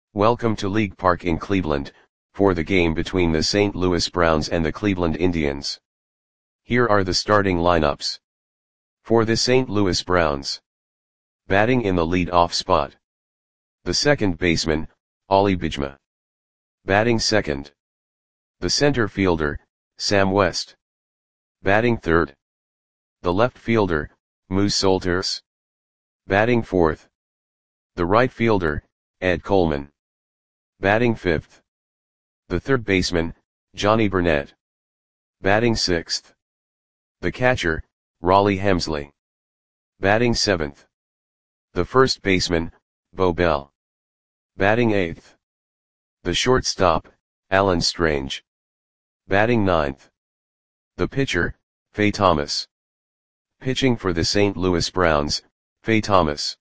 Welcome to League Park in Cleveland, for the game between the St. Louis Browns and the Cleveland Indians. Here are the starting lineups. For the St. Louis Browns. Batting in the lead-off spot. The second baseman, Ali Bijma. Batting second. The center fielder, Sam West. Batting third. The left fielder, Moose Solters. Batting fourth. The right fielder, Ed Coleman. Batting fifth. The third baseman, Johnny Burnett. Batting sixth. The catcher, Rollie Hemsley. Batting seventh. The first baseman, Bo Bell. Batting eighth. The shortstop, Alan Strange. Batting ninth. The pitcher, Faye Thomas. Pitching for the St. Louis Browns, Faye Thomas.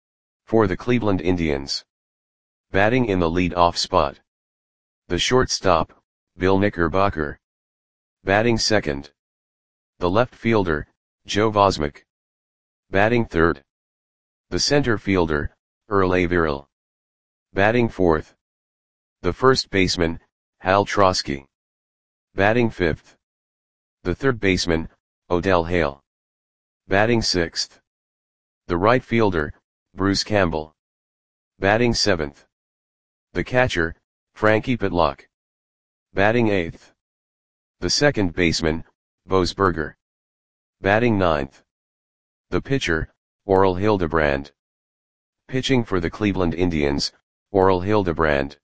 For the Cleveland Indians. Batting in the lead-off spot. The shortstop, Bill Knickerbocker. Batting second. The left fielder, Joe Vosmick. Batting third. The center fielder, Earl Averill. Batting fourth. The first baseman, Hal Trosky. Batting fifth. The third baseman, Odell Hale. Batting sixth. The right fielder, Bruce Campbell. Batting seventh. The catcher, Frankie Pitlock. Batting eighth. The second baseman, Bose Berger. Batting ninth. The pitcher, Orel Hildebrand. Pitching for the Cleveland Indians, Orel Hildebrand.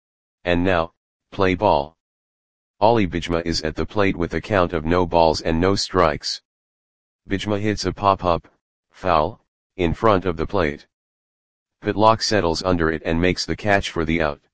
And now, play ball. Ali Bijma is at the plate with a count of no balls and no strikes. Bijma hits a pop-up, foul, in front of the plate. Pitlock settles under it and makes the catch for the out.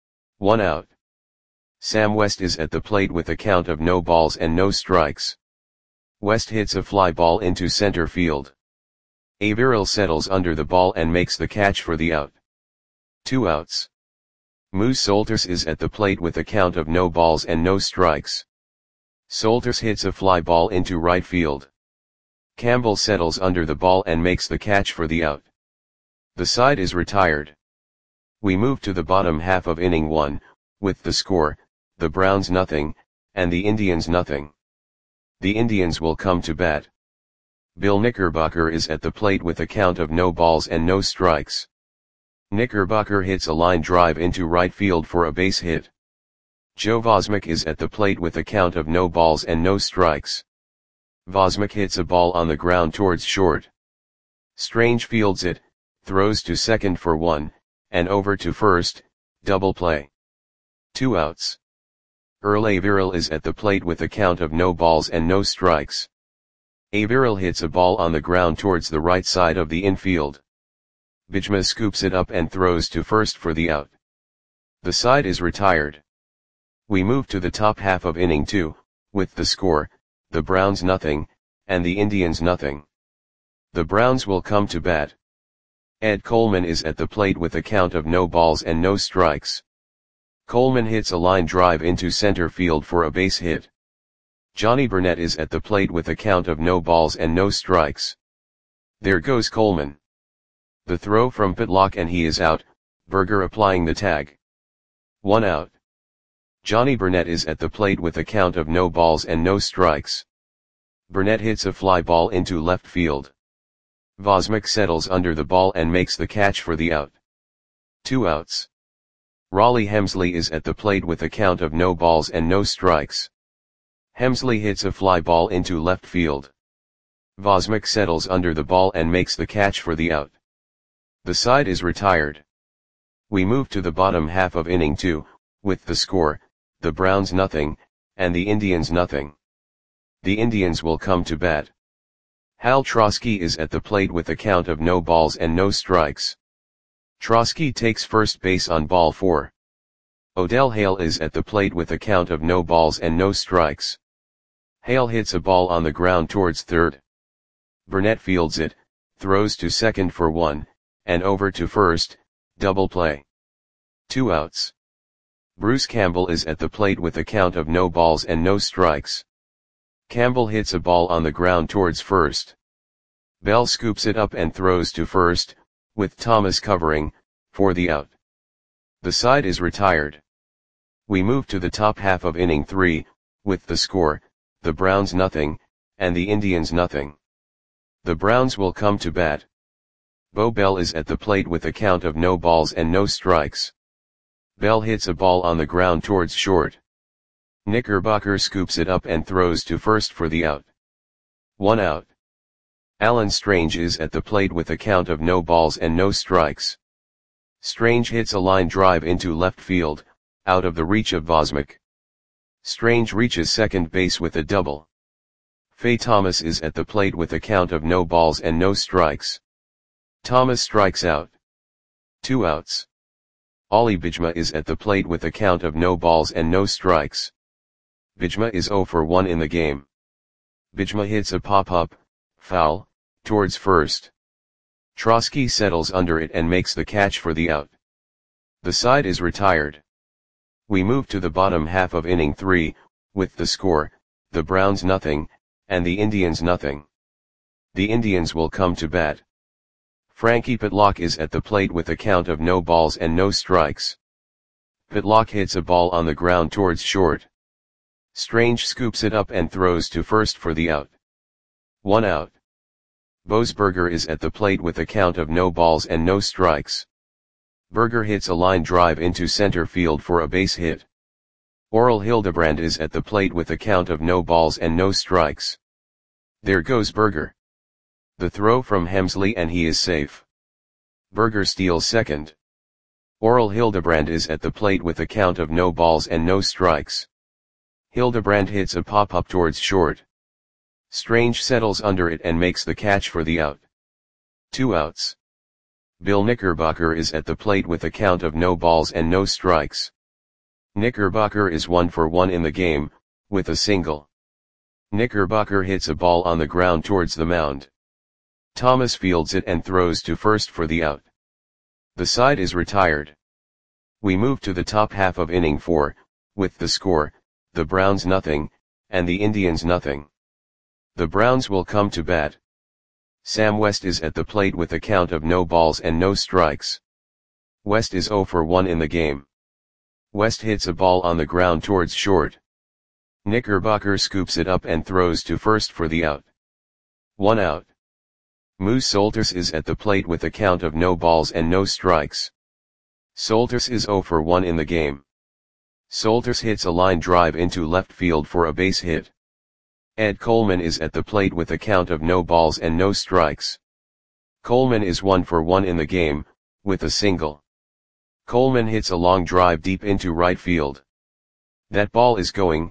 1 out. Sam West is at the plate with a count of no balls and no strikes. West hits a fly ball into center field. Averill settles under the ball and makes the catch for the out. 2 outs. Moose Solters is at the plate with a count of no balls and no strikes. Solters hits a fly ball into right field. Campbell settles under the ball and makes the catch for the out. The side is retired. We move to the bottom half of inning 1, with the score, the Browns nothing, and the Indians nothing. The Indians will come to bat. Bill Knickerbocker is at the plate with a count of no balls and no strikes. Knickerbocker hits a line drive into right field for a base hit. Joe Vosmick is at the plate with a count of no balls and no strikes. Vosmick hits a ball on the ground towards short. Strange fields it, throws to second for 1, and over to first, double play. 2 outs. Earl Averill is at the plate with a count of no balls and no strikes. Averill hits a ball on the ground towards the right side of the infield. Bijma scoops it up and throws to first for the out. The side is retired. We move to the top half of inning 2, with the score, the Browns nothing, and the Indians nothing. The Browns will come to bat. Ed Coleman is at the plate with a count of no balls and no strikes. Coleman hits a line drive into center field for a base hit. Johnny Burnett is at the plate with a count of no balls and no strikes. There goes Coleman. The throw from Pitlock and he is out, Berger applying the tag. 1 out. Johnny Burnett is at the plate with a count of no balls and no strikes. Burnett hits a fly ball into left field. Vosmick settles under the ball and makes the catch for the out. 2 outs. Rollie Hemsley is at the plate with a count of no balls and no strikes. Hemsley hits a fly ball into left field. Vosmick settles under the ball and makes the catch for the out. The side is retired. We move to the bottom half of inning 2, with the score, the Browns nothing, and the Indians nothing. The Indians will come to bat. Hal Trosky is at the plate with a count of no balls and no strikes. Trosky takes first base on ball 4. Odell Hale is at the plate with a count of no balls and no strikes. Hale hits a ball on the ground towards third. Burnett fields it, throws to second for 1, and over to first, double play. 2 outs. Bruce Campbell is at the plate with a count of no balls and no strikes. Campbell hits a ball on the ground towards first. Bell scoops it up and throws to first, with Thomas covering, for the out. The side is retired. We move to the top half of inning 3, with the score, the Browns nothing, and the Indians nothing. The Browns will come to bat. Bo Bell is at the plate with a count of no balls and no strikes. Bell hits a ball on the ground towards short. Knickerbocker scoops it up and throws to first for the out. 1 out. Alan Strange is at the plate with a count of no balls and no strikes. Strange hits a line drive into left field, out of the reach of Vosmik. Strange reaches second base with a double. Faye Thomas is at the plate with a count of no balls and no strikes. Thomas strikes out. 2 outs. Ollie Bijma is at the plate with a count of no balls and no strikes. Bijma is 0 for 1 in the game. Bijma hits a pop-up, foul, towards first. Trotsky settles under it and makes the catch for the out. The side is retired. We move to the bottom half of inning 3, with the score, the Browns nothing, and the Indians nothing. The Indians will come to bat. Frankie Pitlock is at the plate with a count of no balls and no strikes. Pitlock hits a ball on the ground towards short. Strange scoops it up and throws to first for the out. 1 out. Boasberger is at the plate with a count of no balls and no strikes. Berger hits a line drive into center field for a base hit. Oral Hildebrand is at the plate with a count of no balls and no strikes. There goes Berger. The throw from Hemsley and he is safe. Berger steals second. Oral Hildebrand is at the plate with a count of no balls and no strikes. Hildebrand hits a pop-up towards short. Strange settles under it and makes the catch for the out. 2 outs. Bill Knickerbocker is at the plate with a count of no balls and no strikes. Knickerbocker is 1 for 1 in the game, with a single. Knickerbocker hits a ball on the ground towards the mound. Thomas fields it and throws to first for the out. The side is retired. We move to the top half of inning 4, with the score, the Browns nothing, and the Indians nothing. The Browns will come to bat. Sam West is at the plate with a count of no balls and no strikes. West is 0 for 1 in the game. West hits a ball on the ground towards short. Knickerbocker scoops it up and throws to first for the out. 1 out. Moose Solters is at the plate with a count of no balls and no strikes. Solters is 0 for 1 in the game. Solters hits a line drive into left field for a base hit. Ed Coleman is at the plate with a count of no balls and no strikes. Coleman is 1 for 1 in the game, with a single. Coleman hits a long drive deep into right field. That ball is gone.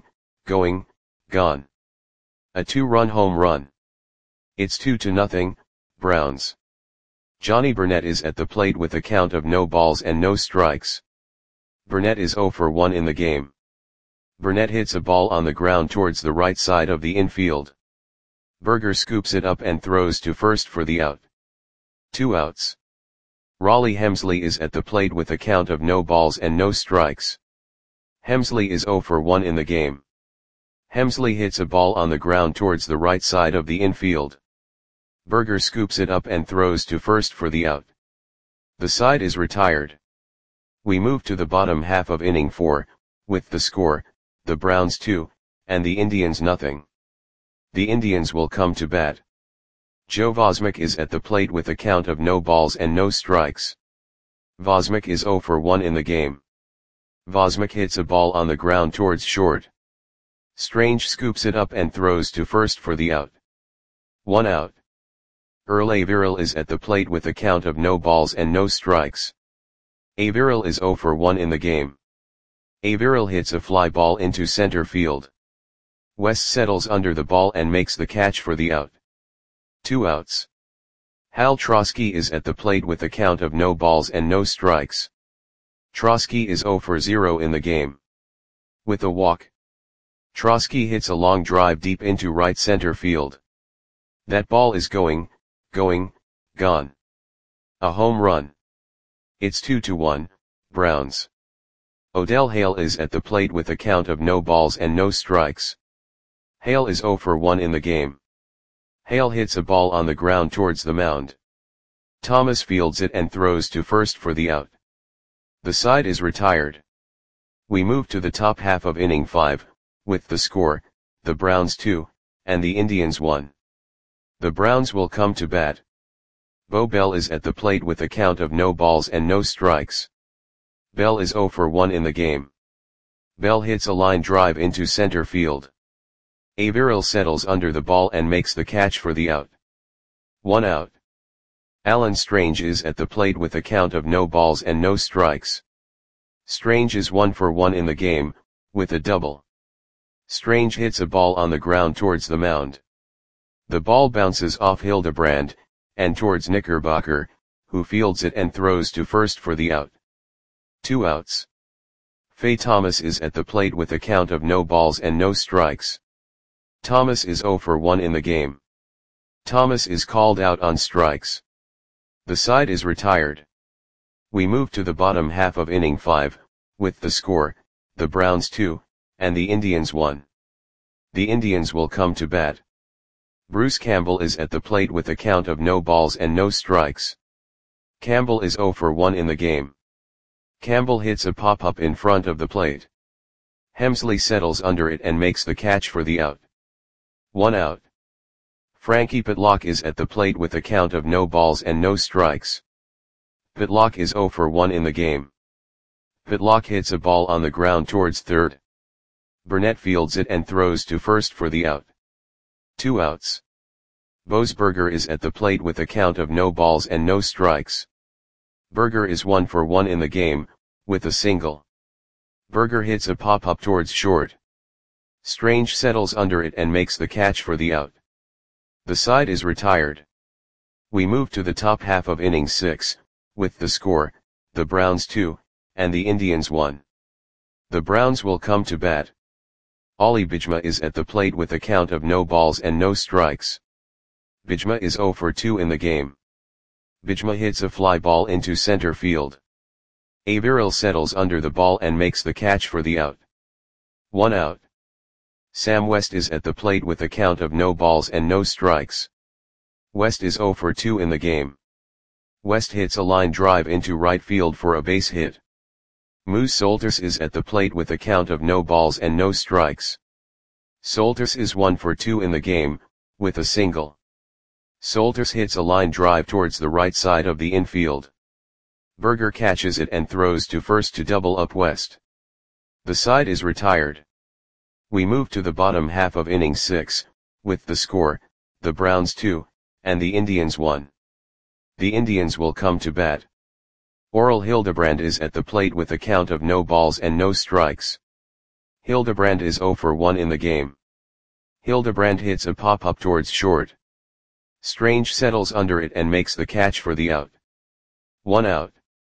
A 2-run home run. It's 2-0, Browns. Johnny Burnett is at the plate with a count of no balls and no strikes. Burnett is 0 for 1 in the game. Burnett hits a ball on the ground towards the right side of the infield. Berger scoops it up and throws to first for the out. 2 outs. Raleigh Hemsley is at the plate with a count of no balls and no strikes. Hemsley is 0 for 1 in the game. Hemsley hits a ball on the ground towards the right side of the infield. Berger scoops it up and throws to first for the out. The side is retired. We move to the bottom half of inning 4, with the score, the Browns 2, and the Indians nothing. The Indians will come to bat. Joe Vosmik is at the plate with a count of no balls and no strikes. Vosmik is 0 for 1 in the game. Vosmik hits a ball on the ground towards short. Strange scoops it up and throws to first for the out. 1 out. Earl Averill is at the plate with a count of no balls and no strikes. Averill is 0 for 1 in the game. Averill hits a fly ball into center field. West settles under the ball and makes the catch for the out. 2 outs. Hal Trotsky is at the plate with a count of no balls and no strikes. Trotsky is 0 for 0 in the game. With a walk. Trotsky hits a long drive deep into right center field. That ball is gone. A home run. It's 2-1, Browns. Odell Hale is at the plate with a count of no balls and no strikes. Hale is 0 for 1 in the game. Hale hits a ball on the ground towards the mound. Thomas fields it and throws to first for the out. The side is retired. We move to the top half of inning 5, with the score, the Browns 2, and the Indians 1. The Browns will come to bat. Bo Bell is at the plate with a count of no balls and no strikes. Bell is 0 for 1 in the game. Bell hits a line drive into center field. Averill settles under the ball and makes the catch for the out. 1 out. Alan Strange is at the plate with a count of no balls and no strikes. Strange is 1 for 1 in the game, with a double. Strange hits a ball on the ground towards the mound. The ball bounces off Hildebrand, and towards Knickerbocker, who fields it and throws to first for the out. 2 outs. Faye Thomas is at the plate with a count of no balls and no strikes. Thomas is 0 for 1 in the game. Thomas is called out on strikes. The side is retired. We move to the bottom half of inning 5, with the score, the Browns 2, and the Indians 1. The Indians will come to bat. Bruce Campbell is at the plate with a count of no balls and no strikes. Campbell is 0 for 1 in the game. Campbell hits a pop-up in front of the plate. Hemsley settles under it and makes the catch for the out. 1 out. Frankie Pitlock is at the plate with a count of no balls and no strikes. Pitlock is 0 for 1 in the game. Pitlock hits a ball on the ground towards third. Burnett fields it and throws to first for the out. 2 outs. Boesberger is at the plate with a count of no balls and no strikes. Berger is 1 for 1 in the game, with a single. Berger hits a pop-up towards short. Strange settles under it and makes the catch for the out. The side is retired. We move to the top half of inning 6, with the score, the Browns 2, and the Indians 1. The Browns will come to bat. Ollie Bijma is at the plate with a count of no balls and no strikes. Bijma is 0 for 2 in the game. Bijma hits a fly ball into center field. Averill settles under the ball and makes the catch for the out. 1 out. Sam West is at the plate with a count of no balls and no strikes. West is 0 for 2 in the game. West hits a line drive into right field for a base hit. Moose Solters is at the plate with a count of no balls and no strikes. Solters is 1 for 2 in the game, with a single. Solters hits a line drive towards the right side of the infield. Berger catches it and throws to first to double up West. The side is retired. We move to the bottom half of inning 6, with the score, the Browns 2, and the Indians 1. The Indians will come to bat. Oral Hildebrand is at the plate with a count of no balls and no strikes. Hildebrand is 0 for 1 in the game. Hildebrand hits a pop-up towards short. Strange settles under it and makes the catch for the out. 1 out.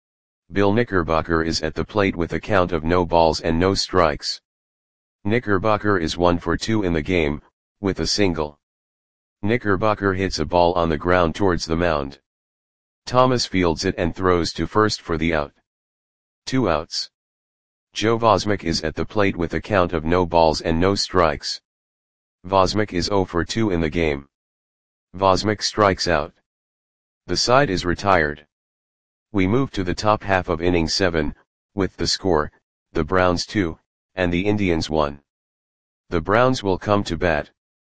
Bill Knickerbocker is at the plate with a count of no balls and no strikes. Knickerbocker is 1 for 2 in the game, with a single. Knickerbocker hits a ball on the ground towards the mound. Thomas fields it and throws to first for the out. 2 outs. Joe Vosmick is at the plate with a count of no balls and no strikes. Vosmick is 0 for 2 in the game. Vosmick strikes out. The side is retired. We move to the top half of inning 7, with the score, the Browns 2, and the Indians 1. The Browns will come to bat.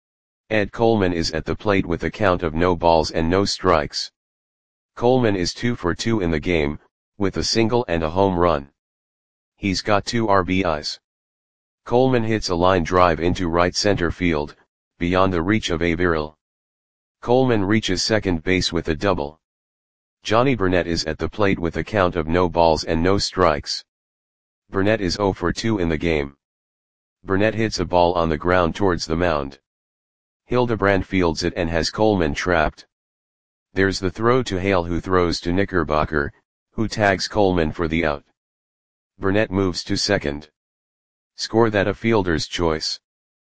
Ed Coleman is at the plate with a count of no balls and no strikes. Coleman is 2 for 2 in the game, with a single and a home run. He's got 2 RBIs. Coleman hits a line drive into right center field, beyond the reach of Averill. Coleman reaches second base with a double. Johnny Burnett is at the plate with a count of no balls and no strikes. Burnett is 0 for 2 in the game. Burnett hits a ball on the ground towards the mound. Hildebrand fields it and has Coleman trapped. There's the throw to Hale, who throws to Knickerbocker, who tags Coleman for the out. Burnett moves to second. Score that a fielder's choice.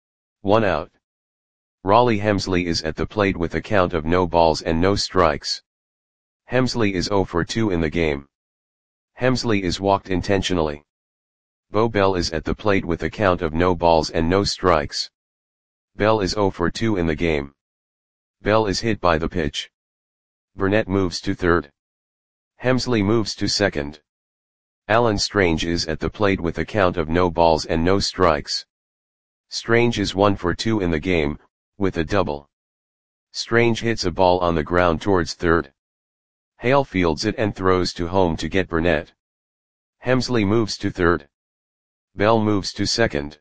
1 out. Raleigh Hemsley is at the plate with a count of no balls and no strikes. Hemsley is 0 for 2 in the game. Hemsley is walked intentionally. Bo Bell is at the plate with a count of no balls and no strikes. Bell is 0 for 2 in the game. Bell is hit by the pitch. Burnett moves to third. Hemsley moves to second. Alan Strange is at the plate with a count of no balls and no strikes. Strange is 1 for 2 in the game, with a double. Strange hits a ball on the ground towards third. Hale fields it and throws to home to get Burnett. Hemsley moves to third. Bell moves to second.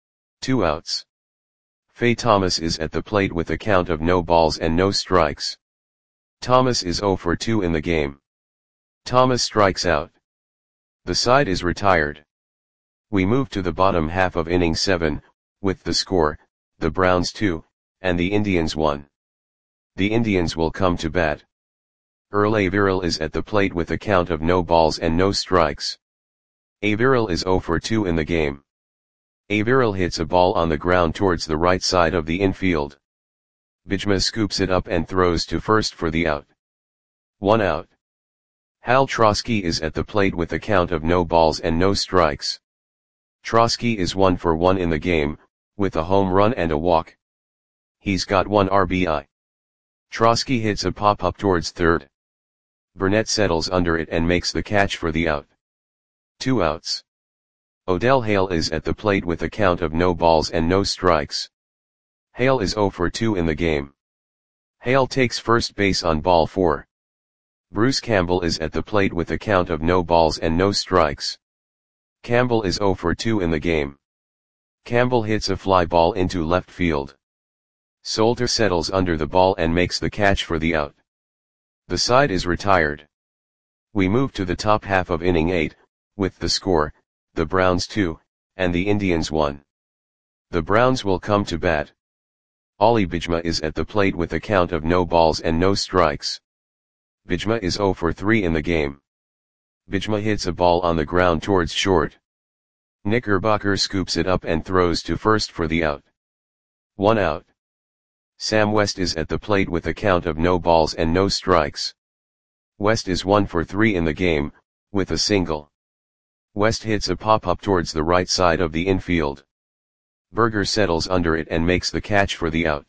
2 outs. Faye Thomas is at the plate with a count of no balls and no strikes. Thomas is 0 for 2 in the game. Thomas strikes out. The side is retired. We move to the bottom half of inning 7, with the score, the Browns 2, and the Indians 1. The Indians will come to bat. Earl Averill is at the plate with a count of no balls and no strikes. Averill is 0 for 2 in the game. Averill hits a ball on the ground towards the right side of the infield. Bijma scoops it up and throws to first for the out. 1 out. Hal Trosky is at the plate with a count of no balls and no strikes. Trosky is 1 for 1 in the game, with a home run and a walk. He's got 1 RBI. Trosky hits a pop-up towards third. Burnett settles under it and makes the catch for the out. 2 outs. Odell Hale is at the plate with a count of no balls and no strikes. Hale is 0 for 2 in the game. Hale takes first base on ball 4. Bruce Campbell is at the plate with a count of no balls and no strikes. Campbell is 0 for 2 in the game. Campbell hits a fly ball into left field. Solter settles under the ball and makes the catch for the out. The side is retired. We move to the top half of inning 8, with the score, the Browns 2, and the Indians 1. The Browns will come to bat. Ollie Bijma is at the plate with a count of no balls and no strikes. Bijma is 0 for 3 in the game. Bijma hits a ball on the ground towards short. Knickerbocker scoops it up and throws to first for the out. 1 out. Sam West is at the plate with a count of no balls and no strikes. West is 1 for 3 in the game, with a single. West hits a pop-up towards the right side of the infield. Berger settles under it and makes the catch for the out.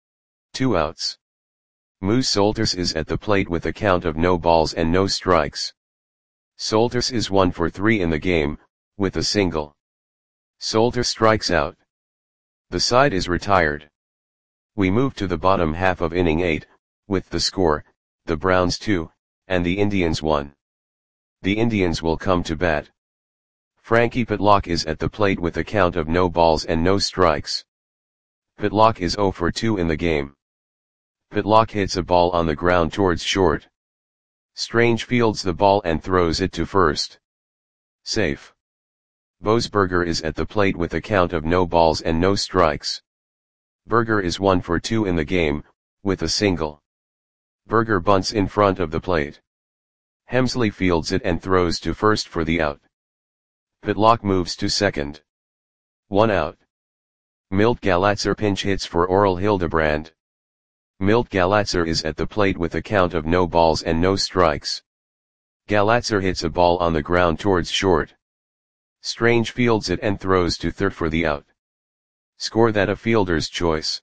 2 outs. Moose Solters is at the plate with a count of no balls and no strikes. Solters is 1 for 3 in the game, with a single. Solters strikes out. The side is retired. We move to the bottom half of inning 8, with the score, the Browns 2, and the Indians 1. The Indians will come to bat. Frankie Pitlock is at the plate with a count of no balls and no strikes. Pitlock is 0 for 2 in the game. Pitlock hits a ball on the ground towards short. Strange fields the ball and throws it to first. Safe. Boasberger is at the plate with a count of no balls and no strikes. Berger is 1 for 2 in the game, with a single. Berger bunts in front of the plate. Hemsley fields it and throws to first for the out. Pitlock moves to second. 1 out. Milt Galatzer pinch hits for Oral Hildebrand. Milt Galatzer is at the plate with a count of no balls and no strikes. Galatzer hits a ball on the ground towards short. Strange fields it and throws to third for the out. Score that a fielder's choice.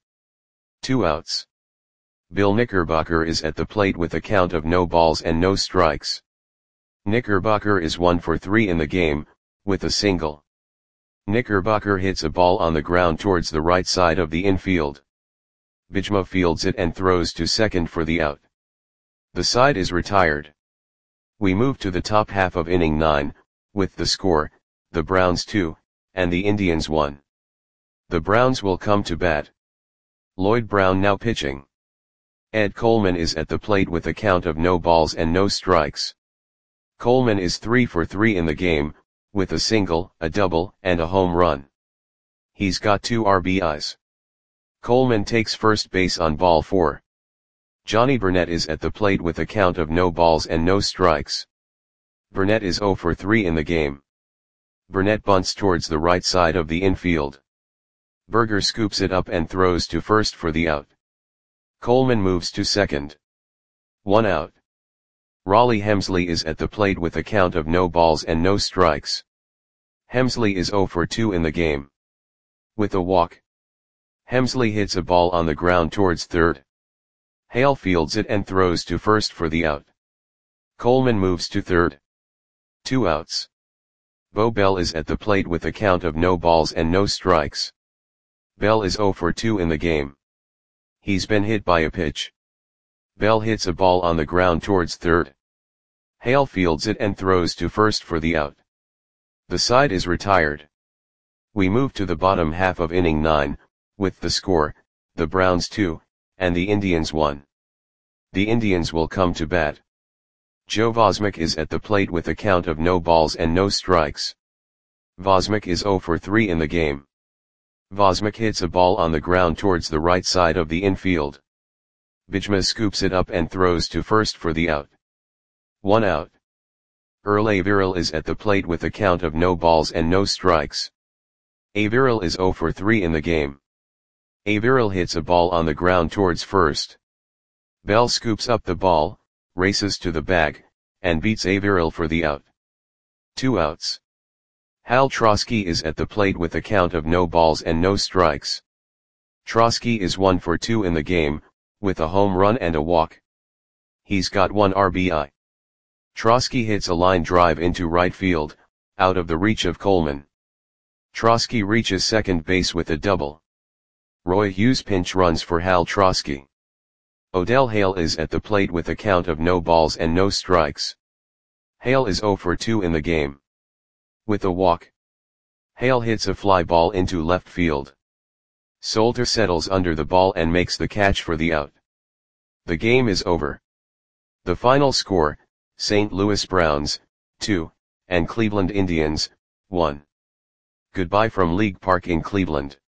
2 outs. Bill Knickerbocker is at the plate with a count of no balls and no strikes. Knickerbocker is 1 for 3 in the game, with a single. Knickerbocker hits a ball on the ground towards the right side of the infield. Bijma fields it and throws to second for the out. The side is retired. We move to the top half of inning 9, with the score, the Browns 2, and the Indians 1. The Browns will come to bat. Lloyd Brown now pitching. Ed Coleman is at the plate with a count of no balls and no strikes. Coleman is 3 for 3 in the game, with a single, a double, and a home run. He's got 2 RBIs. Coleman takes first base on ball 4. Johnny Burnett is at the plate with a count of no balls and no strikes. Burnett is 0 for 3 in the game. Burnett bunts towards the right side of the infield. Berger scoops it up and throws to first for the out. Coleman moves to second. 1 out. Raleigh Hemsley is at the plate with a count of no balls and no strikes. Hemsley is 0 for 2 in the game. With a walk. Hemsley hits a ball on the ground towards third. Hale fields it and throws to first for the out. Coleman moves to third. 2 outs. Bo Bell is at the plate with a count of no balls and no strikes. Bell is 0 for 2 in the game. He's been hit by a pitch. Bell hits a ball on the ground towards third. Hale fields it and throws to first for the out. The side is retired. We move to the bottom half of inning 9, with the score, the Browns 2, and the Indians 1. The Indians will come to bat. Joe Vosmek is at the plate with a count of no balls and no strikes. Vosmek is 0 for 3 in the game. Vosmek hits a ball on the ground towards the right side of the infield. Bijma scoops it up and throws to first for the out. 1 out. Earl Averill is at the plate with a count of no balls and no strikes. Averill is 0 for 3 in the game. Averill hits a ball on the ground towards first. Bell scoops up the ball, races to the bag, and beats Averill for the out. 2 outs. Hal Trosky is at the plate with a count of no balls and no strikes. Trosky is 1 for 2 in the game, with a home run and a walk. He's got 1 RBI. Trosky hits a line drive into right field, out of the reach of Coleman. Trosky reaches second base with a double. Roy Hughes pinch runs for Hal Trosky. Odell Hale is at the plate with a count of no balls and no strikes. Hale is 0 for 2 in the game. With a walk. Hale hits a fly ball into left field. Solter settles under the ball and makes the catch for the out. The game is over. The final score, St. Louis Browns, 2, and Cleveland Indians, 1. Goodbye from League Park in Cleveland.